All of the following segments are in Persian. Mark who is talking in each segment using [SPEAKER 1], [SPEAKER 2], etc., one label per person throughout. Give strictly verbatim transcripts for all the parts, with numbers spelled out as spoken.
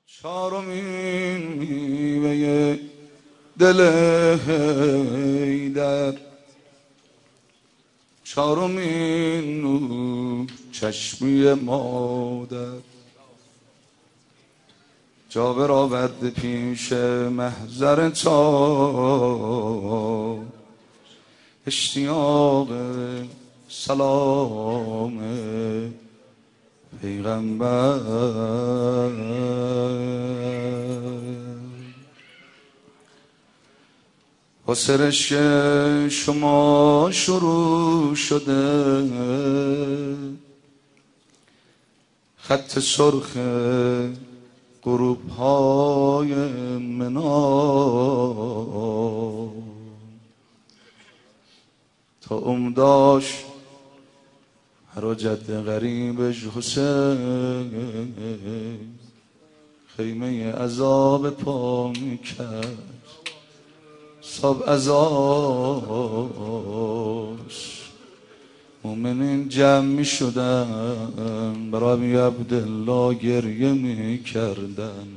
[SPEAKER 1] چارمین میوه دل حیدر، چارمین نور چشمی مادر، جابر آورد پیش محضر تا اشتیاق سلام پیغمبر. واسه رشک شما شروع شده خط سرخ غروب های منا، تا عمداش هر جد غریبش حسین خیمه عذاب پا میکرد، صاب عذاش مومنین جمع می شدن برای عبدالله گریه می کردن.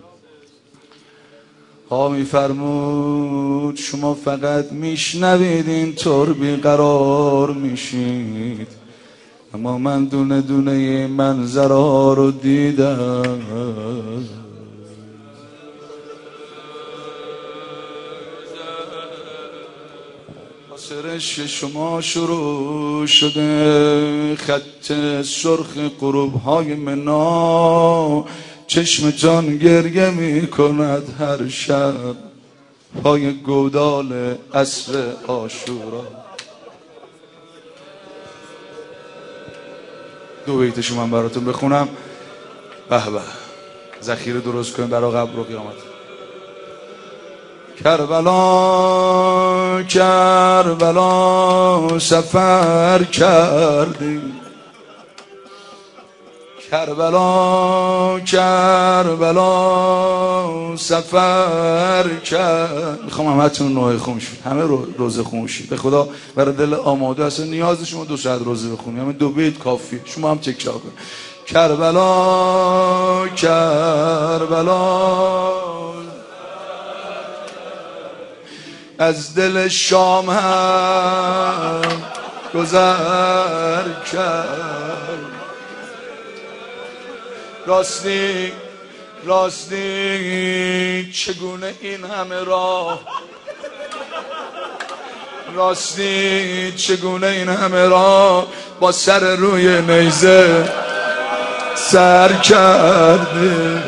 [SPEAKER 1] ها می فرمود شما فقط میشنوید اینطور بیقرار میشید، اما من دونه دونه این منظرها رو دیدم. رشک شما شروع شده خط سرخ غروب های منا، چشم جان گریه می کند هر شب پای گودال عصر عاشورا. دو بیتشو من براتون بخونم. به به، ذخیره درست کنیم برای قبر و قیامت. کربلا کربلا سفر کردی، کربلا کربلا سفر کرد. میخوام همتون نوع خون شید، همه روزه خون شید. به خدا برای دل آماده اصلا نیاز شما دو ساعت روزه بخونید، همین دو بیت کافیه. شما هم تکرار کنید. کربلا کربلا از دل شام هم گذر کرد، راستی راستی چگونه این همه راه، راستی چگونه این همه راه با سر روی نیزه سر کرده.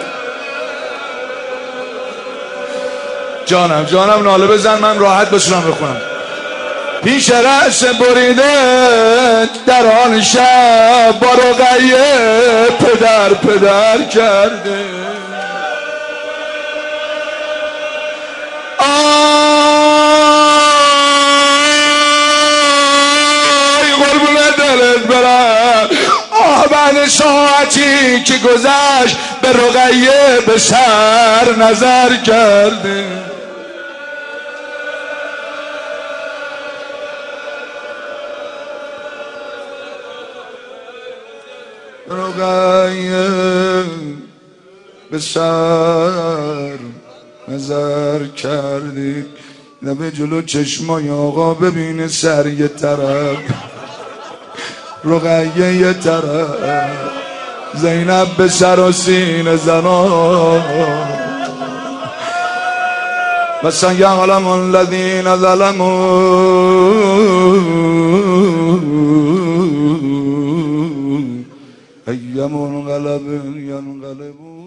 [SPEAKER 1] جانم جانم ناله بزن من راحت بتونم بخونم. پیش رأس بریده در آن شب با رقیه پدر پدر کرده. آی قربون دلت برم، آه بعد ساعتی که گذشت به رقیه به سر نظر کرده. رقیه به سر نظر کردی، لبه جلو چشمای آقا ببینه سر یه طرف، رقیه یه طرف، زینب به سر و سینه زنان. و سیعلم الذین ظلموا ای منقلب ینقلبون.